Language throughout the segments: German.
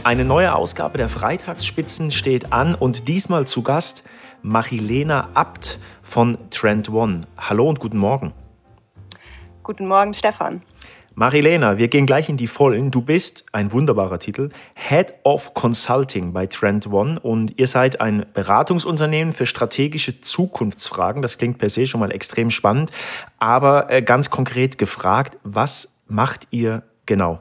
Eine neue Ausgabe der Freitagsspitzen steht an und diesmal zu Gast Marilena Abt von Trend One. Hallo und guten Morgen. Guten Morgen, Stefan. Marilena, wir gehen gleich in die Vollen. Du bist, ein wunderbarer Titel, Head of Consulting bei Trend One und ihr seid ein Beratungsunternehmen für strategische Zukunftsfragen. Das klingt per se schon mal extrem spannend, aber ganz konkret gefragt, was macht ihr genau?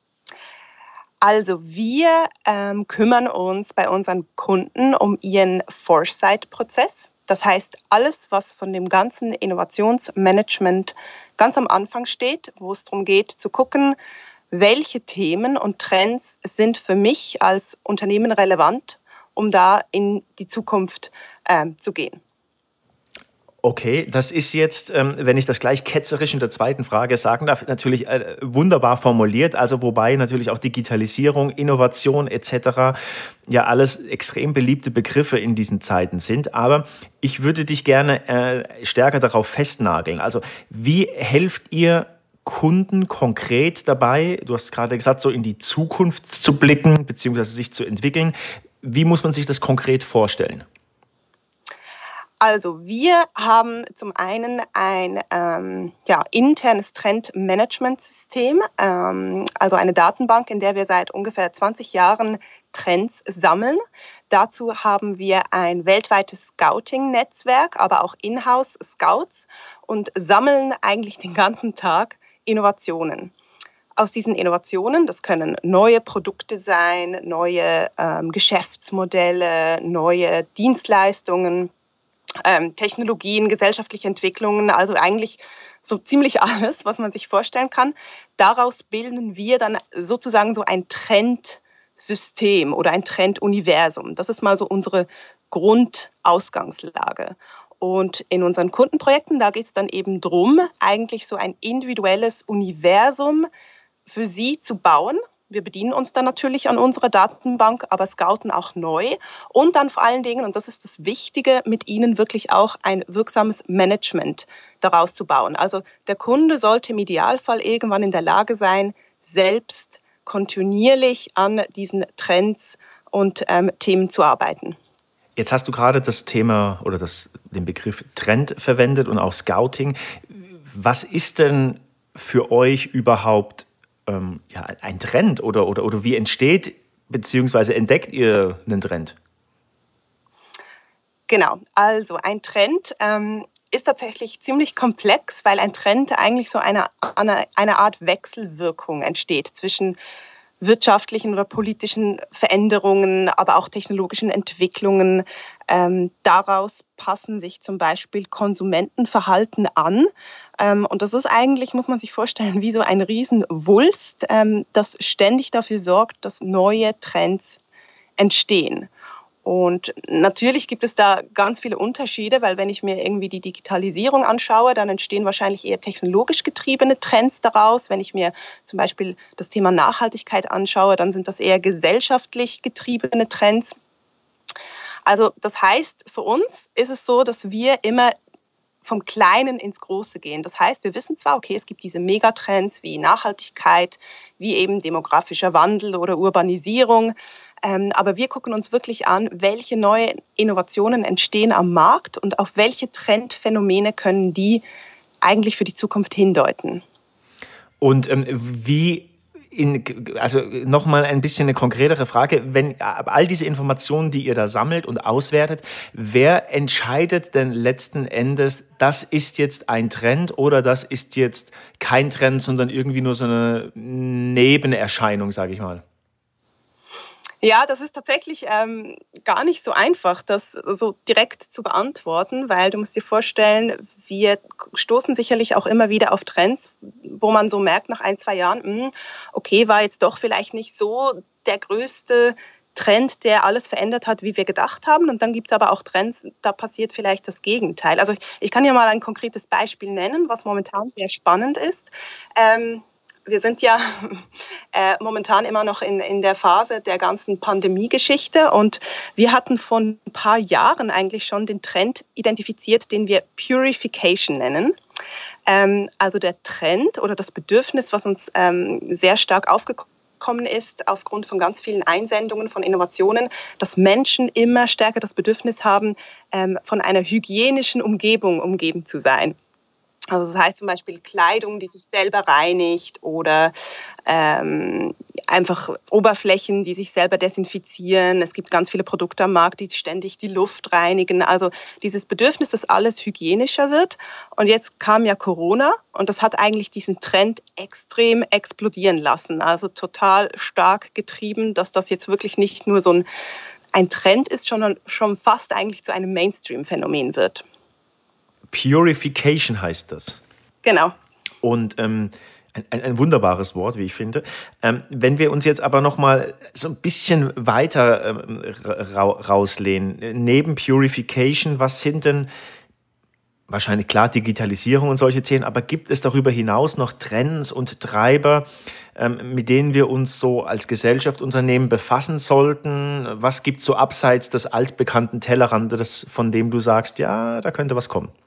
Also wir kümmern uns bei unseren Kunden um ihren Foresight-Prozess. Das heißt, alles, was von dem ganzen Innovationsmanagement ganz am Anfang steht, wo es darum geht zu gucken, welche Themen und Trends sind für mich als Unternehmen relevant, um da in die Zukunft zu gehen. Okay, das ist jetzt, wenn ich das gleich ketzerisch in der zweiten Frage sagen darf, natürlich wunderbar formuliert. Also wobei natürlich auch Digitalisierung, Innovation etc. ja alles extrem beliebte Begriffe in diesen Zeiten sind. Aber ich würde dich gerne stärker darauf festnageln. Also wie helft ihr Kunden konkret dabei, du hast gerade gesagt, so in die Zukunft zu blicken bzw. sich zu entwickeln. Wie muss man sich das konkret vorstellen? Also wir haben zum einen ein internes Trendmanagementsystem, also eine Datenbank, in der wir seit ungefähr 20 Jahren Trends sammeln. Dazu haben wir ein weltweites Scouting-Netzwerk, aber auch Inhouse-Scouts und sammeln eigentlich den ganzen Tag Innovationen. Aus diesen Innovationen, das können neue Produkte sein, neue Geschäftsmodelle, neue Dienstleistungen, Technologien, gesellschaftliche Entwicklungen, also eigentlich so ziemlich alles, was man sich vorstellen kann. Daraus bilden wir dann sozusagen so ein Trendsystem oder ein Trenduniversum. Das ist mal so unsere Grundausgangslage. Und in unseren Kundenprojekten, da geht es dann eben darum, eigentlich so ein individuelles Universum für sie zu bauen. Wir bedienen uns dann natürlich an unserer Datenbank, aber scouten auch neu und dann vor allen Dingen, und das ist das Wichtige, mit ihnen wirklich auch ein wirksames Management daraus zu bauen. Also der Kunde sollte im Idealfall irgendwann in der Lage sein, selbst kontinuierlich an diesen Trends und Themen zu arbeiten. Jetzt hast du gerade das Thema oder den Begriff Trend verwendet und auch Scouting. Was ist denn für euch überhaupt ein Trend oder wie entsteht bzw. entdeckt ihr einen Trend? Genau, also ein Trend ist tatsächlich ziemlich komplex, weil ein Trend eigentlich so eine Art Wechselwirkung entsteht zwischen wirtschaftlichen oder politischen Veränderungen, aber auch technologischen Entwicklungen. Daraus passen sich zum Beispiel Konsumentenverhalten an. Und das ist eigentlich, muss man sich vorstellen, wie so ein Riesenwulst, das ständig dafür sorgt, dass neue Trends entstehen. Und natürlich gibt es da ganz viele Unterschiede, weil wenn ich mir irgendwie die Digitalisierung anschaue, dann entstehen wahrscheinlich eher technologisch getriebene Trends daraus. Wenn ich mir zum Beispiel das Thema Nachhaltigkeit anschaue, dann sind das eher gesellschaftlich getriebene Trends. Also das heißt, für uns ist es so, dass wir immer vom Kleinen ins Große gehen. Das heißt, wir wissen zwar, okay, es gibt diese Megatrends wie Nachhaltigkeit, wie eben demografischer Wandel oder Urbanisierung, aber wir gucken uns wirklich an, welche neue Innovationen entstehen am Markt und auf welche Trendphänomene können die eigentlich für die Zukunft hindeuten. Und also nochmal ein bisschen eine konkretere Frage, wenn all diese Informationen, die ihr da sammelt und auswertet, wer entscheidet denn letzten Endes, das ist jetzt ein Trend oder das ist jetzt kein Trend, sondern irgendwie nur so eine Nebenerscheinung, sage ich mal? Ja, das ist tatsächlich gar nicht so einfach, das so direkt zu beantworten, weil du musst dir vorstellen, wir stoßen sicherlich auch immer wieder auf Trends, wo man so merkt nach 1, 2 Jahren, okay, war jetzt doch vielleicht nicht so der größte Trend, der alles verändert hat, wie wir gedacht haben. Und dann gibt es aber auch Trends, da passiert vielleicht das Gegenteil. Also ich kann ja mal ein konkretes Beispiel nennen, was momentan sehr spannend ist. Wir sind ja momentan immer noch in der Phase der ganzen Pandemie-Geschichte und wir hatten vor ein paar Jahren eigentlich schon den Trend identifiziert, den wir Purification nennen. Also der Trend oder das Bedürfnis, was uns sehr stark aufgekommen rausgekommen ist, aufgrund von ganz vielen Einsendungen von Innovationen, dass Menschen immer stärker das Bedürfnis haben, von einer hygienischen Umgebung umgeben zu sein. Also das heißt zum Beispiel Kleidung, die sich selber reinigt oder einfach Oberflächen, die sich selber desinfizieren. Es gibt ganz viele Produkte am Markt, die ständig die Luft reinigen. Also dieses Bedürfnis, dass alles hygienischer wird. Und jetzt kam ja Corona und das hat eigentlich diesen Trend extrem explodieren lassen. Also total stark getrieben, dass das jetzt wirklich nicht nur so ein Trend ist, sondern schon fast eigentlich zu einem Mainstream-Phänomen wird. Purification heißt das. Genau. Und ein wunderbares Wort, wie ich finde. Wenn wir uns jetzt aber noch mal so ein bisschen weiter rauslehnen, neben Purification, was sind denn, wahrscheinlich klar Digitalisierung und solche Themen, aber gibt es darüber hinaus noch Trends und Treiber, mit denen wir uns so als Gesellschaft, Unternehmen befassen sollten? Was gibt es so abseits des altbekannten Tellerrandes, von dem du sagst, ja, da könnte was kommen?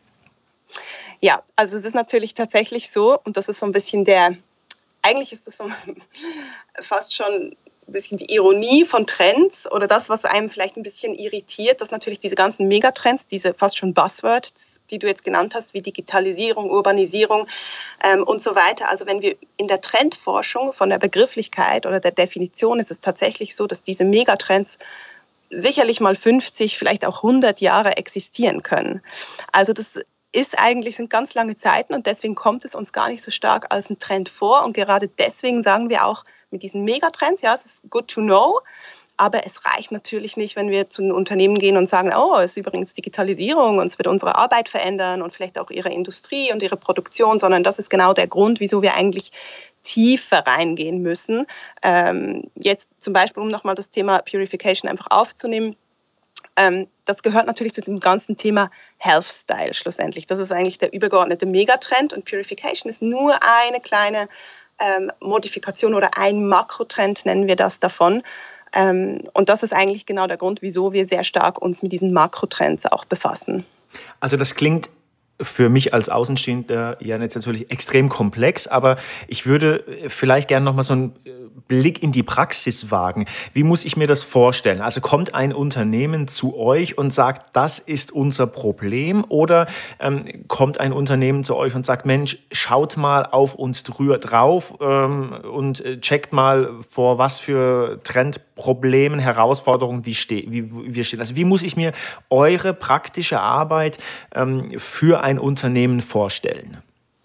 Ja, also es ist natürlich tatsächlich so, und das ist so ein bisschen eigentlich ist das so fast schon ein bisschen die Ironie von Trends oder das, was einem vielleicht ein bisschen irritiert, dass natürlich diese ganzen Megatrends, diese fast schon Buzzwords, die du jetzt genannt hast, wie Digitalisierung, Urbanisierung und so weiter. Also wenn wir in der Trendforschung von der Begrifflichkeit oder der Definition ist es tatsächlich so, dass diese Megatrends sicherlich mal 50, vielleicht auch 100 Jahre existieren können. Also sind ganz lange Zeiten und deswegen kommt es uns gar nicht so stark als ein Trend vor. Und gerade deswegen sagen wir auch mit diesen Megatrends, ja, es ist good to know, aber es reicht natürlich nicht, wenn wir zu einem Unternehmen gehen und sagen, oh, es ist übrigens Digitalisierung und es wird unsere Arbeit verändern und vielleicht auch ihre Industrie und ihre Produktion, sondern das ist genau der Grund, wieso wir eigentlich tiefer reingehen müssen. Jetzt zum Beispiel, um nochmal das Thema Purification einfach aufzunehmen, das gehört natürlich zu dem ganzen Thema Health Style schlussendlich. Das ist eigentlich der übergeordnete Megatrend und Purification ist nur eine kleine Modifikation oder ein Makrotrend, nennen wir das davon. Und das ist eigentlich genau der Grund, wieso wir sehr stark uns mit diesen Makrotrends auch befassen. Also das klingt für mich als Außenstehender ja jetzt natürlich extrem komplex, aber ich würde vielleicht gerne noch mal so einen Blick in die Praxis wagen. Wie muss ich mir das vorstellen? Also kommt ein Unternehmen zu euch und sagt, das ist unser Problem, oder kommt ein Unternehmen zu euch und sagt, Mensch, schaut mal auf uns drauf und checkt mal, vor was für Trendproblemen, Herausforderungen wir stehen. Also wie muss ich mir eure praktische Arbeit für ein Unternehmen vorstellen?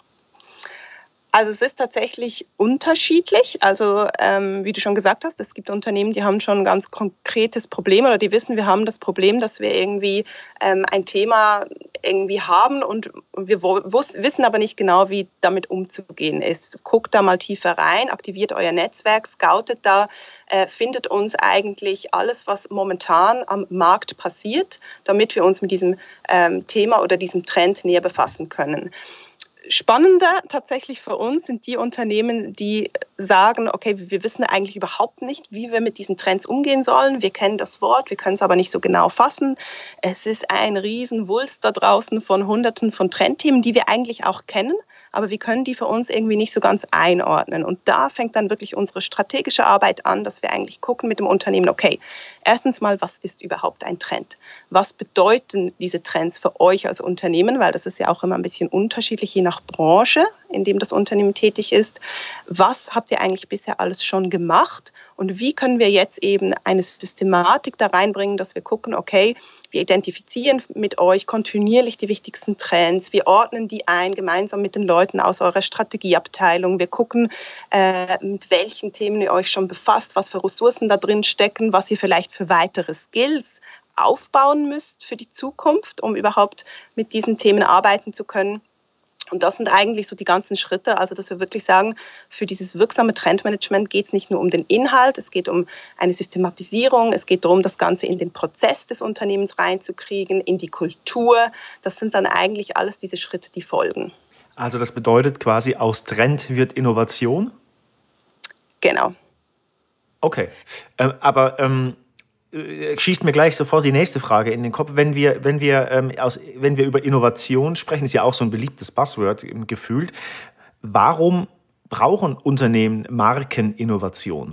Also es ist tatsächlich unterschiedlich. Also wie du schon gesagt hast, es gibt Unternehmen, die haben schon ein ganz konkretes Problem oder die wissen, wir haben das Problem, dass wir irgendwie ein Thema irgendwie haben und wir wissen aber nicht genau, wie damit umzugehen ist. Guckt da mal tiefer rein, aktiviert euer Netzwerk, scoutet da, findet uns eigentlich alles, was momentan am Markt passiert, damit wir uns mit diesem Thema oder diesem Trend näher befassen können. Spannender tatsächlich für uns sind die Unternehmen, die sagen, okay, wir wissen eigentlich überhaupt nicht, wie wir mit diesen Trends umgehen sollen. Wir kennen das Wort, wir können es aber nicht so genau fassen. Es ist ein Riesenwulst da draußen von Hunderten von Trendthemen, die wir eigentlich auch kennen, aber wir können die für uns irgendwie nicht so ganz einordnen. Und da fängt dann wirklich unsere strategische Arbeit an, dass wir eigentlich gucken mit dem Unternehmen, okay, erstens mal, was ist überhaupt ein Trend? Was bedeuten diese Trends für euch als Unternehmen? Weil das ist ja auch immer ein bisschen unterschiedlich, je nach Branche, in dem das Unternehmen tätig ist. Was habt ihr eigentlich bisher alles schon gemacht? Und wie können wir jetzt eben eine Systematik da reinbringen, dass wir gucken, okay, wir identifizieren mit euch kontinuierlich die wichtigsten Trends, wir ordnen die ein, gemeinsam mit den Leuten aus eurer Strategieabteilung. Wir gucken, mit welchen Themen ihr euch schon befasst, was für Ressourcen da drin stecken, was ihr vielleicht für weitere Skills aufbauen müsst für die Zukunft, um überhaupt mit diesen Themen arbeiten zu können. Und das sind eigentlich so die ganzen Schritte, also dass wir wirklich sagen, für dieses wirksame Trendmanagement geht es nicht nur um den Inhalt, es geht um eine Systematisierung, es geht darum, das Ganze in den Prozess des Unternehmens reinzukriegen, in die Kultur. Das sind dann eigentlich alles diese Schritte, die folgen. Also das bedeutet quasi, aus Trend wird Innovation? Genau. Okay, aber schießt mir gleich sofort die nächste Frage in den Kopf. Wenn wir über Innovation sprechen, ist ja auch so ein beliebtes Buzzword gefühlt. Warum brauchen Unternehmen Markeninnovation?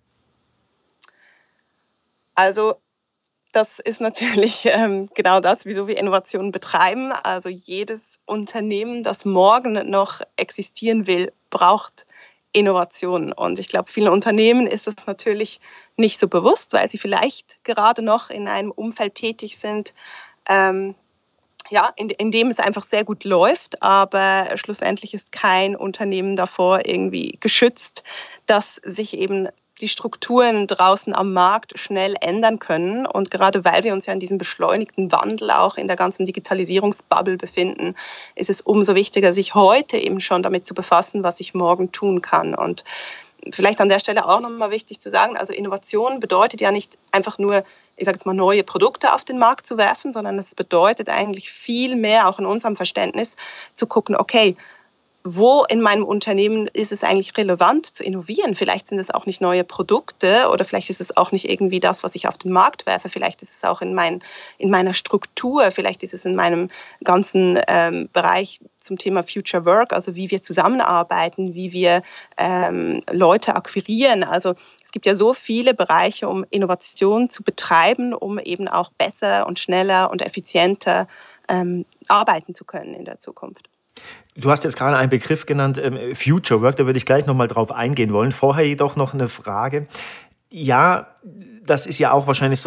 Also das ist natürlich genau das, wieso wir Innovationen betreiben. Also jedes Unternehmen, das morgen noch existieren will, braucht Innovationen. Und ich glaube, vielen Unternehmen ist es natürlich nicht so bewusst, weil sie vielleicht gerade noch in einem Umfeld tätig sind, ähm, ja, in dem es einfach sehr gut läuft, aber schlussendlich ist kein Unternehmen davor irgendwie geschützt, dass sich eben die Strukturen draußen am Markt schnell ändern können. Und gerade weil wir uns ja in diesem beschleunigten Wandel auch in der ganzen Digitalisierungsbubble befinden, ist es umso wichtiger, sich heute eben schon damit zu befassen, was ich morgen tun kann. Und vielleicht an der Stelle auch nochmal wichtig zu sagen, also Innovation bedeutet ja nicht einfach nur, ich sage jetzt mal, neue Produkte auf den Markt zu werfen, sondern es bedeutet eigentlich viel mehr, auch in unserem Verständnis, zu gucken, okay, wo in meinem Unternehmen ist es eigentlich relevant zu innovieren? Vielleicht sind es auch nicht neue Produkte oder vielleicht ist es auch nicht irgendwie das, was ich auf den Markt werfe. Vielleicht ist es auch in meiner Struktur, vielleicht ist es in meinem ganzen Bereich zum Thema Future Work, also wie wir zusammenarbeiten, wie wir Leute akquirieren. Also es gibt ja so viele Bereiche, um Innovation zu betreiben, um eben auch besser und schneller und effizienter arbeiten zu können in der Zukunft. Du hast jetzt gerade einen Begriff genannt, Future Work, da würde ich gleich nochmal drauf eingehen wollen. Vorher jedoch noch eine Frage. Ja, das ist ja auch wahrscheinlich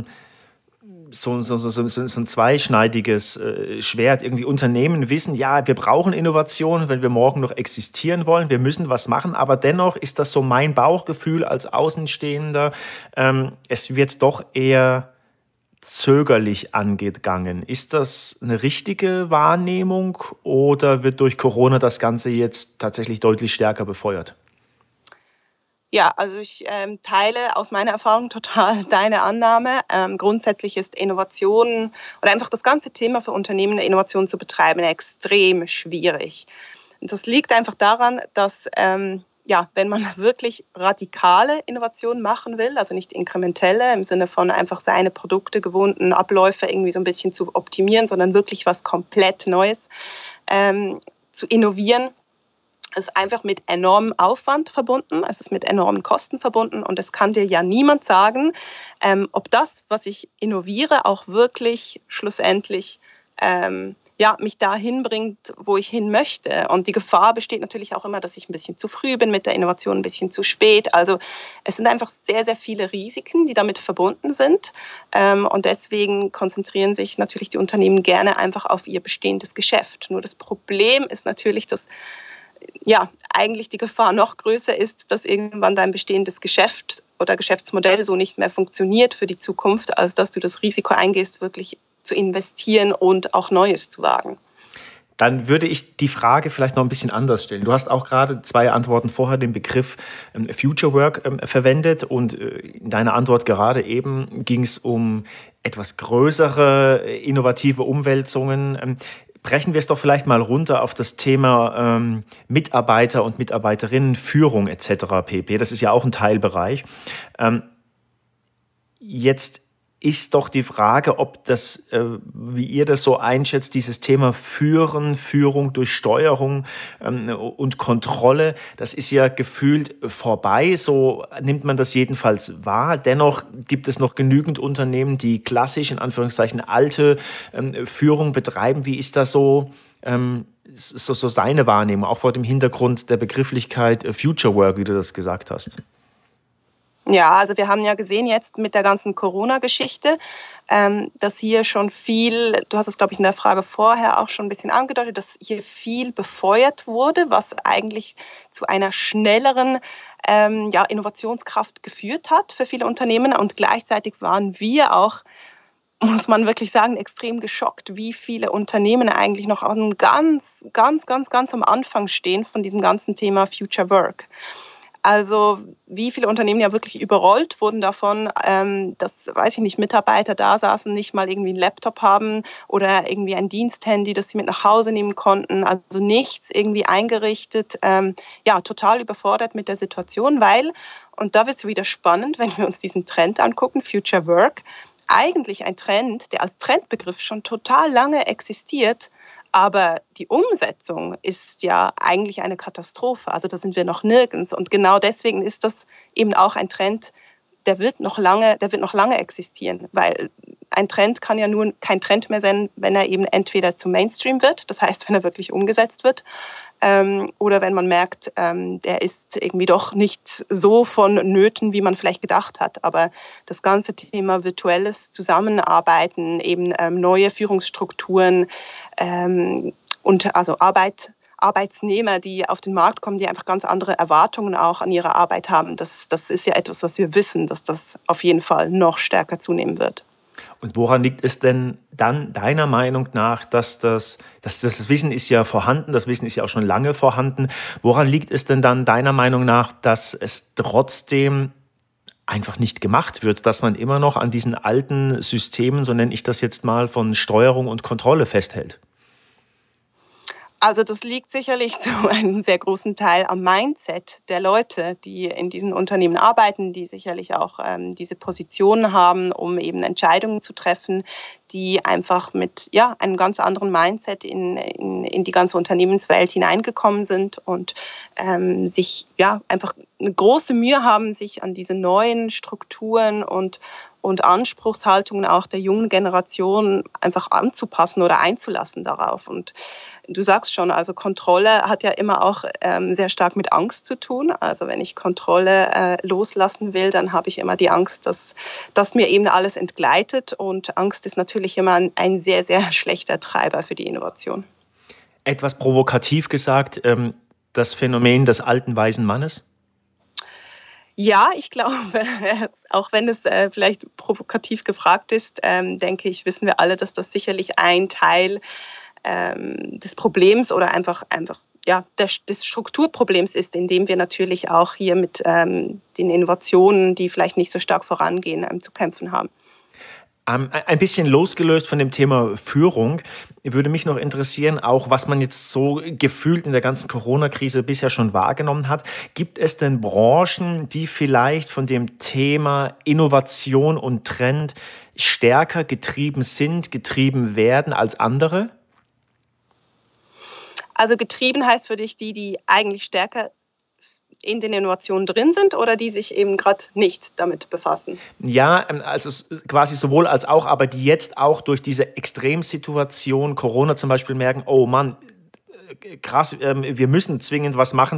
so ein zweischneidiges Schwert. Irgendwie Unternehmen wissen, ja, wir brauchen Innovation, wenn wir morgen noch existieren wollen. Wir müssen was machen, aber dennoch ist das so mein Bauchgefühl als Außenstehender. Es wird doch eher zögerlich angegangen. Ist das eine richtige Wahrnehmung oder wird durch Corona das Ganze jetzt tatsächlich deutlich stärker befeuert? Ja, also ich teile aus meiner Erfahrung total deine Annahme. Grundsätzlich ist Innovation oder einfach das ganze Thema für Unternehmen, eine Innovation zu betreiben, extrem schwierig. Und das liegt einfach daran, dass ja, wenn man wirklich radikale Innovationen machen will, also nicht inkrementelle im Sinne von einfach seine Produkte, gewohnten Abläufe irgendwie so ein bisschen zu optimieren, sondern wirklich was komplett Neues zu innovieren, ist einfach mit enormem Aufwand verbunden, es ist mit enormen Kosten verbunden und es kann dir ja niemand sagen, ob das, was ich innoviere, auch wirklich schlussendlich ja, mich dahin bringt, wo ich hin möchte. Und die Gefahr besteht natürlich auch immer, dass ich ein bisschen zu früh bin mit der Innovation, ein bisschen zu spät. Also es sind einfach sehr, sehr viele Risiken, die damit verbunden sind. Und deswegen konzentrieren sich natürlich die Unternehmen gerne einfach auf ihr bestehendes Geschäft. Nur das Problem ist natürlich, dass ja, eigentlich die Gefahr noch größer ist, dass irgendwann dein bestehendes Geschäft oder Geschäftsmodell so nicht mehr funktioniert für die Zukunft, als dass du das Risiko eingehst, wirklich zu investieren und auch Neues zu wagen. Dann würde ich die Frage vielleicht noch ein bisschen anders stellen. Du hast auch gerade 2 Antworten vorher den Begriff Future Work verwendet und in deiner Antwort gerade eben ging es um etwas größere innovative Umwälzungen. Brechen wir es doch vielleicht mal runter auf das Thema Mitarbeiter und Mitarbeiterinnen, Führung etc. pp. Das ist ja auch ein Teilbereich. Jetzt ist doch die Frage, ob das, wie ihr das so einschätzt, dieses Thema Führung durch Steuerung und Kontrolle, das ist ja gefühlt vorbei. So nimmt man das jedenfalls wahr. Dennoch gibt es noch genügend Unternehmen, die klassisch, in Anführungszeichen, alte Führung betreiben. Wie ist das so deine Wahrnehmung, auch vor dem Hintergrund der Begrifflichkeit Future Work, wie du das gesagt hast? Ja, also wir haben ja gesehen jetzt mit der ganzen Corona-Geschichte, dass hier schon viel, du hast es, glaube ich, in der Frage vorher auch schon ein bisschen angedeutet, dass hier viel befeuert wurde, was eigentlich zu einer schnelleren ja, Innovationskraft geführt hat für viele Unternehmen. Und gleichzeitig waren wir auch, muss man wirklich sagen, extrem geschockt, wie viele Unternehmen eigentlich noch ganz am Anfang stehen von diesem ganzen Thema Future Work. Also wie viele Unternehmen ja wirklich überrollt wurden davon, dass, weiß ich nicht, Mitarbeiter da saßen, nicht mal irgendwie einen Laptop haben oder irgendwie ein Diensthandy, das sie mit nach Hause nehmen konnten. Also nichts irgendwie eingerichtet, ja, total überfordert mit der Situation, weil, und da wird es wieder spannend, wenn wir uns diesen Trend angucken, Future Work, eigentlich ein Trend, der als Trendbegriff schon total lange existiert, Aber die Umsetzung ist ja eigentlich eine Katastrophe. Also da sind wir noch nirgends. Und genau deswegen ist das eben auch ein Trend, der wird noch lange existieren, weil ein Trend kann ja nur kein Trend mehr sein, wenn er eben entweder zum Mainstream wird, das heißt, wenn er wirklich umgesetzt wird, oder wenn man merkt, der ist irgendwie doch nicht so vonnöten, wie man vielleicht gedacht hat. Aber das ganze Thema virtuelles Zusammenarbeiten, eben neue Führungsstrukturen und also Arbeitsnehmer, die auf den Markt kommen, die einfach ganz andere Erwartungen auch an ihre Arbeit haben. Das ist ja etwas, was wir wissen, dass das auf jeden Fall noch stärker zunehmen wird. Und woran liegt es denn dann deiner Meinung nach, dass das Wissen ist ja vorhanden, das Wissen ist ja auch schon lange vorhanden. Woran liegt es denn dann deiner Meinung nach, dass es trotzdem einfach nicht gemacht wird, dass man immer noch an diesen alten Systemen, so nenne ich das jetzt mal, von Steuerung und Kontrolle festhält? Also das liegt sicherlich zu einem sehr großen Teil am Mindset der Leute, die in diesen Unternehmen arbeiten, die sicherlich auch diese Positionen haben, um eben Entscheidungen zu treffen, die einfach mit einem ganz anderen Mindset in die ganze Unternehmenswelt hineingekommen sind und sich einfach eine große Mühe haben, sich an diese neuen Strukturen und Anspruchshaltungen auch der jungen Generation einfach anzupassen oder einzulassen darauf. Und du sagst schon, also Kontrolle hat ja immer auch sehr stark mit Angst zu tun. Also wenn ich Kontrolle loslassen will, dann habe ich immer die Angst, dass mir eben alles entgleitet. Und Angst ist natürlich immer ein sehr, sehr schlechter Treiber für die Innovation. Etwas provokativ gesagt, das Phänomen des alten weisen Mannes? Ja, ich glaube, auch wenn es vielleicht provokativ gefragt ist, denke ich, wissen wir alle, dass das sicherlich ein Teil des Problems oder einfach des Strukturproblems ist, in dem wir natürlich auch hier mit den Innovationen, die vielleicht nicht so stark vorangehen, zu kämpfen haben. Ein bisschen losgelöst von dem Thema Führung würde mich noch interessieren, auch was man jetzt so gefühlt in der ganzen Corona-Krise bisher schon wahrgenommen hat. Gibt es denn Branchen, die vielleicht von dem Thema Innovation und Trend stärker getrieben werden als andere? Also getrieben heißt für dich die eigentlich stärker in den Innovationen drin sind oder die sich eben gerade nicht damit befassen? Ja, also quasi sowohl als auch, aber die jetzt auch durch diese Extremsituation Corona zum Beispiel merken, oh Mann, krass, wir müssen zwingend was machen.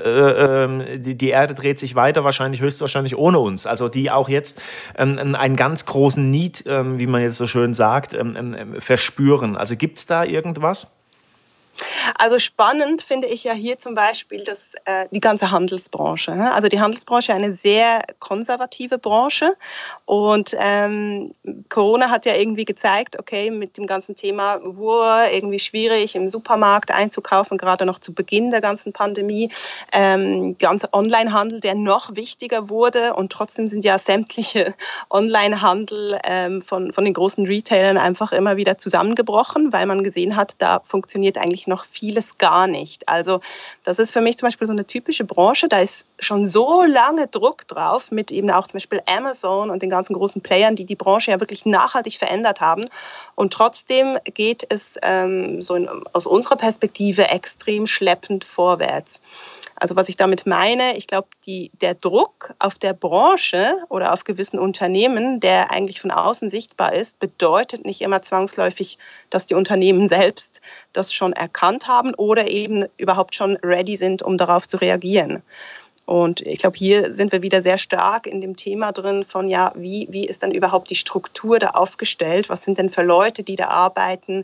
Die Erde dreht sich weiter, höchstwahrscheinlich ohne uns. Also die auch jetzt einen ganz großen Need, wie man jetzt so schön sagt, verspüren. Also gibt es da irgendwas? Also spannend finde ich ja hier zum Beispiel die ganze Handelsbranche. Also die Handelsbranche ist eine sehr konservative Branche und Corona hat ja irgendwie gezeigt, okay, mit dem ganzen Thema irgendwie schwierig im Supermarkt einzukaufen, gerade noch zu Beginn der ganzen Pandemie. Ganze Onlinehandel, der noch wichtiger wurde und trotzdem sind ja sämtliche Onlinehandel von den großen Retailern einfach immer wieder zusammengebrochen, weil man gesehen hat, da funktioniert eigentlich noch vieles gar nicht. Also das ist für mich zum Beispiel so eine typische Branche, da ist schon so lange Druck drauf mit eben auch zum Beispiel Amazon und den ganzen großen Playern, die Branche ja wirklich nachhaltig verändert haben. Und trotzdem geht es aus unserer Perspektive extrem schleppend vorwärts. Also was ich damit meine, ich glaube, der Druck auf der Branche oder auf gewissen Unternehmen, der eigentlich von außen sichtbar ist, bedeutet nicht immer zwangsläufig, dass die Unternehmen selbst das schon erkannt haben oder eben überhaupt schon ready sind, um darauf zu reagieren. Und ich glaube, hier sind wir wieder sehr stark in dem Thema drin von, wie ist dann überhaupt die Struktur da aufgestellt? Was sind denn für Leute, die da arbeiten?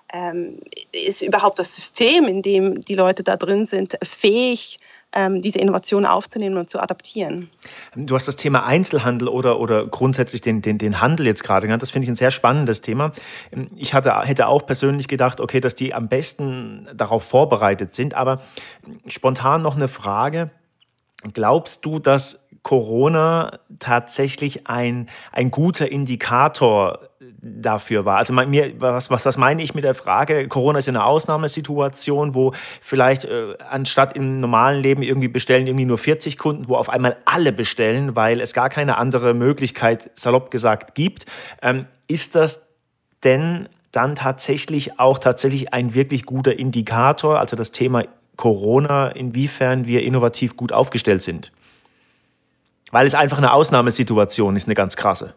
Ist überhaupt das System, in dem die Leute da drin sind, fähig, diese Innovation aufzunehmen und zu adaptieren? Du hast das Thema Einzelhandel oder grundsätzlich den Handel jetzt gerade genannt. Das finde ich ein sehr spannendes Thema. Ich hätte auch persönlich gedacht, okay, dass die am besten darauf vorbereitet sind. Aber spontan noch eine Frage. Glaubst du, dass Corona tatsächlich ein guter Indikator dafür war? Also was meine ich mit der Frage? Corona ist ja eine Ausnahmesituation, wo vielleicht anstatt im normalen Leben irgendwie bestellen irgendwie nur 40 Kunden, wo auf einmal alle bestellen, weil es gar keine andere Möglichkeit, salopp gesagt, gibt. Ist das denn dann tatsächlich ein wirklich guter Indikator, also das Thema Corona, inwiefern wir innovativ gut aufgestellt sind. Weil es einfach eine Ausnahmesituation ist, eine ganz krasse.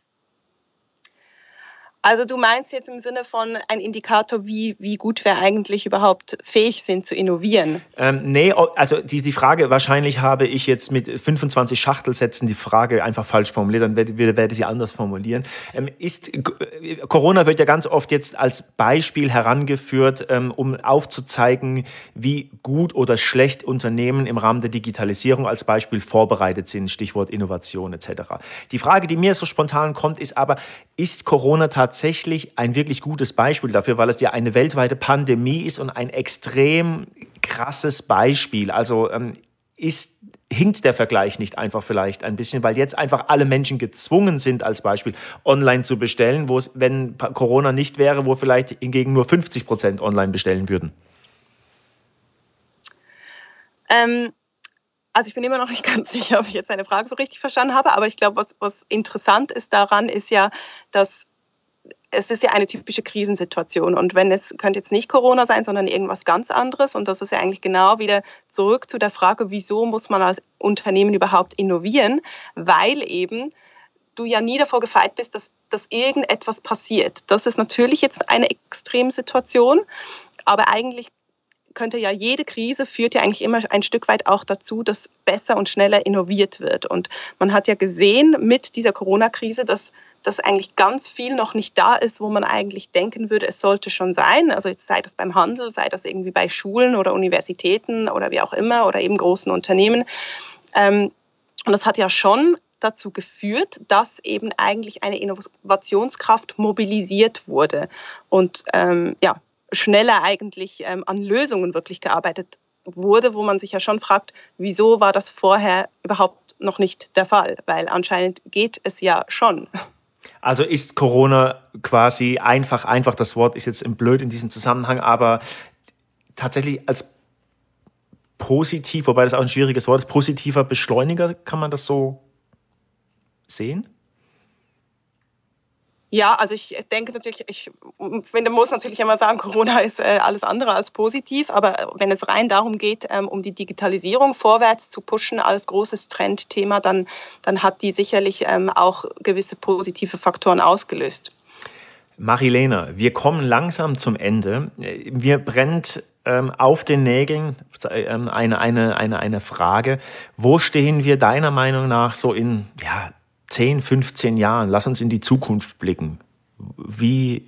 Also du meinst jetzt im Sinne von ein Indikator, wie gut wir eigentlich überhaupt fähig sind zu innovieren? Nee, also die Frage, wahrscheinlich habe ich jetzt mit 25 Schachtelsätzen die Frage einfach falsch formuliert, dann werde ich sie anders formulieren. Corona wird ja ganz oft jetzt als Beispiel herangeführt, um aufzuzeigen, wie gut oder schlecht Unternehmen im Rahmen der Digitalisierung als Beispiel vorbereitet sind, Stichwort Innovation etc. Die Frage, die mir so spontan kommt, ist aber, ist Corona tatsächlich ein wirklich gutes Beispiel dafür, weil es ja eine weltweite Pandemie ist und ein extrem krasses Beispiel. Also hinkt der Vergleich nicht einfach vielleicht ein bisschen, weil jetzt einfach alle Menschen gezwungen sind, als Beispiel online zu bestellen, wo es, wenn Corona nicht wäre, wo vielleicht hingegen nur 50% online bestellen würden? Also ich bin immer noch nicht ganz sicher, ob ich jetzt eine Frage so richtig verstanden habe, aber ich glaube, was interessant ist daran, ist ja, dass es ist ja eine typische Krisensituation und könnte jetzt nicht Corona sein, sondern irgendwas ganz anderes und das ist ja eigentlich genau wieder zurück zu der Frage, wieso muss man als Unternehmen überhaupt innovieren, weil eben du ja nie davor gefeit bist, dass irgendetwas passiert. Das ist natürlich jetzt eine Extremsituation, aber eigentlich könnte ja jede Krise führt ja eigentlich immer ein Stück weit auch dazu, dass besser und schneller innoviert wird. Und man hat ja gesehen mit dieser Corona-Krise, dass eigentlich ganz viel noch nicht da ist, wo man eigentlich denken würde, es sollte schon sein. Also jetzt sei das beim Handel, sei das irgendwie bei Schulen oder Universitäten oder wie auch immer oder eben großen Unternehmen. Und das hat ja schon dazu geführt, dass eben eigentlich eine Innovationskraft mobilisiert wurde und schneller eigentlich an Lösungen wirklich gearbeitet wurde, wo man sich ja schon fragt, wieso war das vorher überhaupt noch nicht der Fall? Weil anscheinend geht es ja schon. Also ist Corona quasi einfach, das Wort ist jetzt blöd in diesem Zusammenhang, aber tatsächlich als positiv, wobei das auch ein schwieriges Wort ist, positiver Beschleuniger, kann man das so sehen? Ja, also ich denke natürlich, ich muss natürlich immer sagen, Corona ist alles andere als positiv, aber wenn es rein darum geht, um die Digitalisierung vorwärts zu pushen als großes Trendthema, dann hat die sicherlich auch gewisse positive Faktoren ausgelöst. Marilena, wir kommen langsam zum Ende. Mir brennt auf den Nägeln eine Frage. Wo stehen wir deiner Meinung nach so in 10, 15 Jahren? Lass uns in die Zukunft blicken. Wie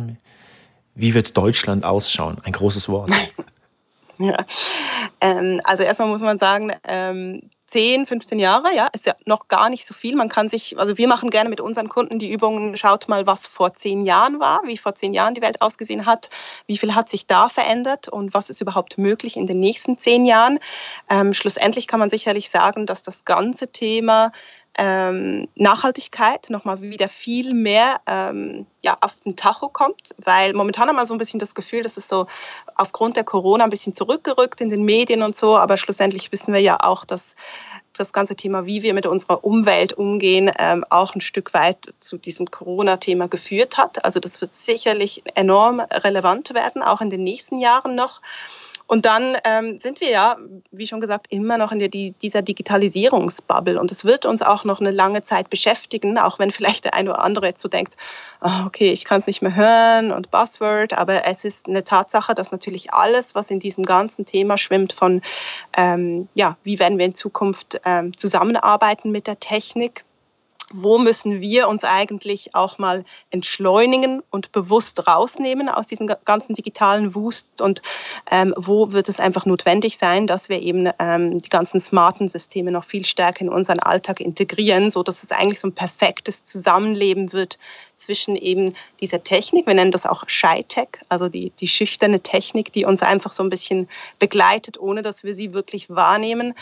wird Deutschland ausschauen? Ein großes Wort. Ja. Also erstmal muss man sagen, 10, 15 Jahre, ja, ist ja noch gar nicht so viel. Also wir machen gerne mit unseren Kunden die Übungen, schaut mal, was vor 10 Jahren war, wie vor 10 Jahren die Welt ausgesehen hat, wie viel hat sich da verändert und was ist überhaupt möglich in den nächsten 10 Jahren. Schlussendlich kann man sicherlich sagen, dass das ganze Thema Nachhaltigkeit nochmal wieder viel mehr auf den Tacho kommt, weil momentan haben wir so ein bisschen das Gefühl, dass es so aufgrund der Corona ein bisschen zurückgerückt in den Medien und so, aber schlussendlich wissen wir ja auch, dass das ganze Thema, wie wir mit unserer Umwelt umgehen, auch ein Stück weit zu diesem Corona-Thema geführt hat. Also das wird sicherlich enorm relevant werden, auch in den nächsten Jahren noch. Und dann sind wir ja, wie schon gesagt, immer noch in dieser Digitalisierungsbubble. Und es wird uns auch noch eine lange Zeit beschäftigen, auch wenn vielleicht der eine oder andere jetzt so denkt, oh, okay, ich kann es nicht mehr hören und Buzzword. Aber es ist eine Tatsache, dass natürlich alles, was in diesem ganzen Thema schwimmt von, wie werden wir in Zukunft zusammenarbeiten mit der Technik, wo müssen wir uns eigentlich auch mal entschleunigen und bewusst rausnehmen aus diesem ganzen digitalen Wust und wo wird es einfach notwendig sein, dass wir eben die ganzen smarten Systeme noch viel stärker in unseren Alltag integrieren, sodass es eigentlich so ein perfektes Zusammenleben wird zwischen eben dieser Technik, wir nennen das auch Shy-Tech, also die schüchterne Technik, die uns einfach so ein bisschen begleitet, ohne dass wir sie wirklich wahrnehmen,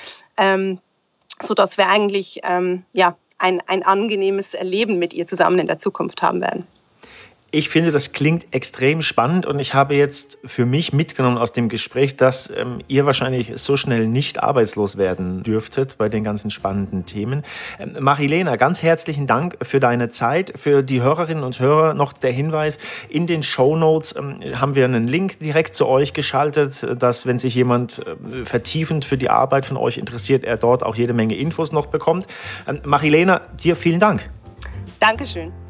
sodass wir eigentlich ein angenehmes Leben mit ihr zusammen in der Zukunft haben werden. Ich finde, das klingt extrem spannend und ich habe jetzt für mich mitgenommen aus dem Gespräch, dass ihr wahrscheinlich so schnell nicht arbeitslos werden dürftet bei den ganzen spannenden Themen. Marilena, ganz herzlichen Dank für deine Zeit. Für die Hörerinnen und Hörer noch der Hinweis, in den Shownotes haben wir einen Link direkt zu euch geschaltet, dass, wenn sich jemand vertiefend für die Arbeit von euch interessiert, er dort auch jede Menge Infos noch bekommt. Marilena, dir vielen Dank. Dankeschön.